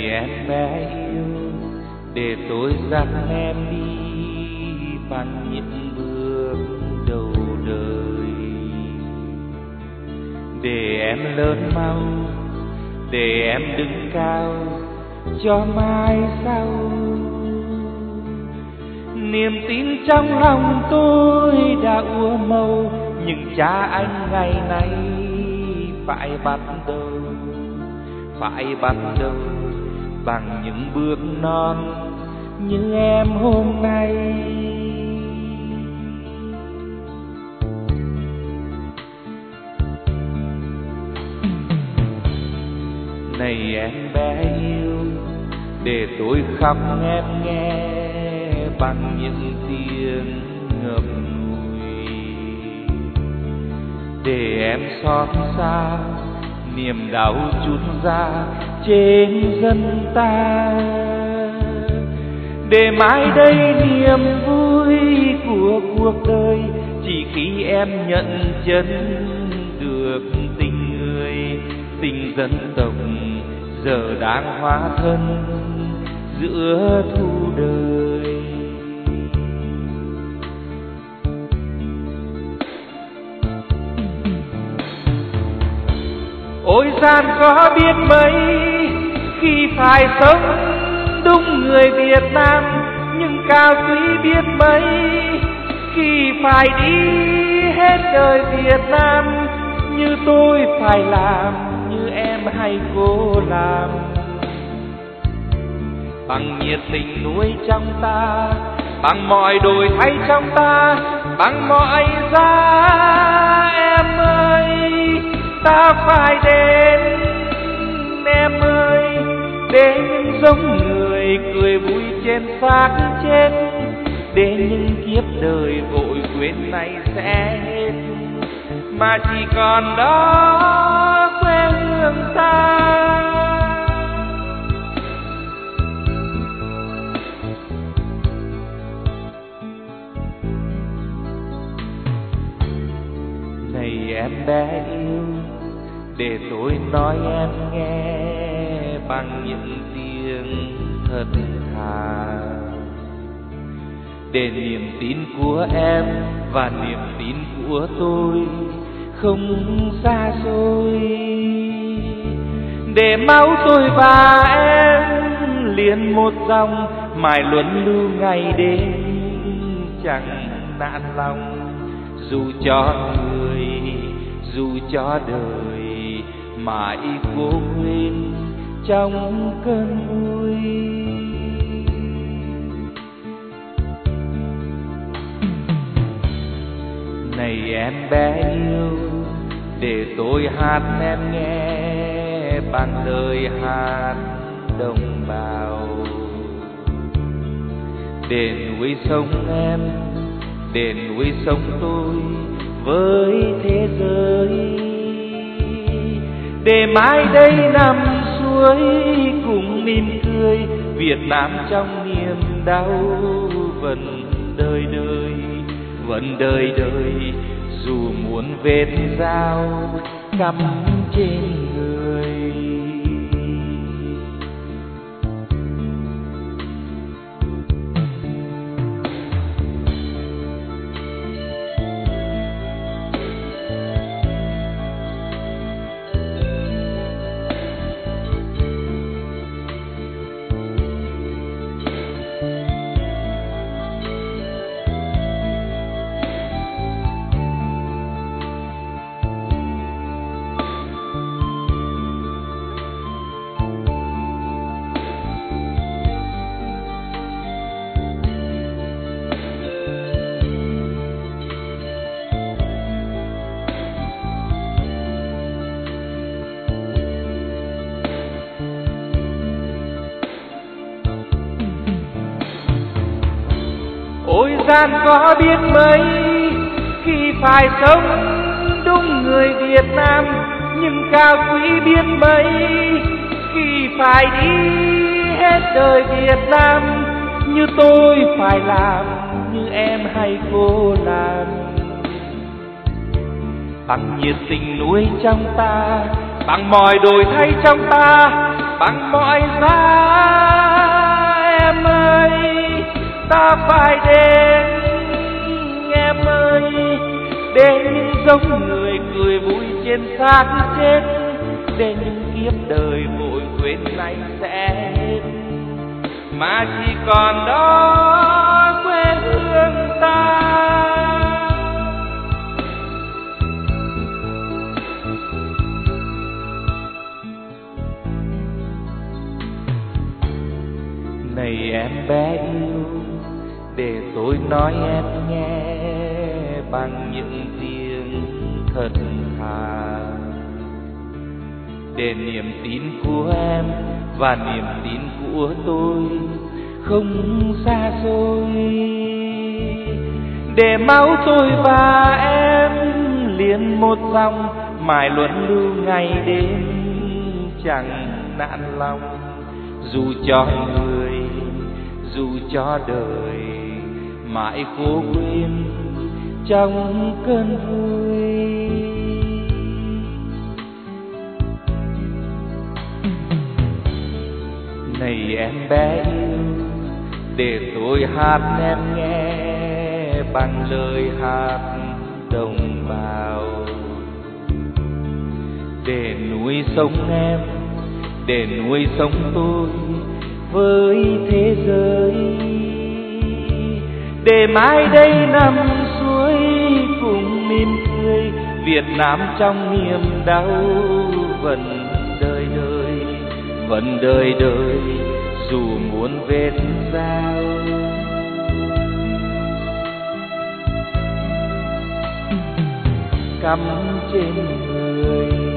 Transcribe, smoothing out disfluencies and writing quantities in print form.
em bé yêu, để tôi dắt em đi bằng những bước đầu đời. Để em lớn mau, để em đứng cao cho mai sau. Niềm tin trong lòng tôi đã úa màu, nhưng cha anh ngày nay phải bắt đầu bằng những bước non như em hôm nay. Này em bé yêu, để tôi khóc em nghe bằng những tiếng ngậm ngùi. Để em xót xa niềm đau trút ra trên dân ta. Để mãi đây niềm vui của cuộc đời chỉ khi em nhận chân được tình người, tình dân tộc giờ đang hóa thân giữa thu đời. Ôi gian có biết mấy khi phải sống đúng người Việt Nam, nhưng cao quý biết mấy khi phải đi hết đời Việt Nam. Như tôi phải làm, như em hay cô làm, bằng nhiệt tình nuôi trong ta, bằng mọi đổi thay trong ta, bằng mọi giá. Em ơi, ta phải đến, em ơi, để những giống người cười vui trên xác chết, để những kiếp đời vội quên này sẽ hết, mà chỉ còn đó quê hương ta. Này em bé yêu, để tôi nói em nghe bằng những tiếng thật thà. Để niềm tin của em và niềm tin của tôi không xa xôi. Để máu tôi và em liền một dòng, mãi luân lưu ngày đêm chẳng nản lòng. Dù cho người, dù cho đời, mãi cố quên trong cơn vui. Này em bé yêu, để tôi hát em nghe bằng lời hát đồng bào. Để nuôi sống em, để nuôi sống tôi với thế giới. Để mãi đây nằm suối cùng mỉm cười, Việt Nam trong niềm đau vẫn đời đời, vẫn đời đời. Dù muốn vết dao cắm trên người. Ôi gian có biết mấy khi phải sống đúng người Việt Nam, nhưng cao quý biết mấy khi phải đi hết đời Việt Nam. Như tôi phải làm, như em hay cô làm, bằng nhiệt tình nuôi trong ta, bằng mọi đổi thay trong ta, bằng mọi giá. Em ơi, ta phải đến, em ơi, để những dòng người cười vui trên xác chết, để những kiếp đời vội quên nay sẽ hết, mà chỉ còn đó quê hương ta. Này em bé yêu, để tôi nói em nghe bằng những tiếng thật thà, để niềm tin của em và niềm tin của tôi không xa xôi, để máu tôi và em liền một dòng, mãi luân lưu ngày đêm chẳng nản lòng. Dù cho người, dù cho đời mãi cố quên trong cơn vui. Này em bé yêu, để tôi hát em nghe bằng lời hát đồng bào, để nuôi sống em, để nuôi sống tôi với thế giới, để mãi đây nằm suối cùng mỉm cười, Việt Nam trong niềm đau vẫn đời đời, vẫn đời đời dù muôn vết dao. Cắm trên người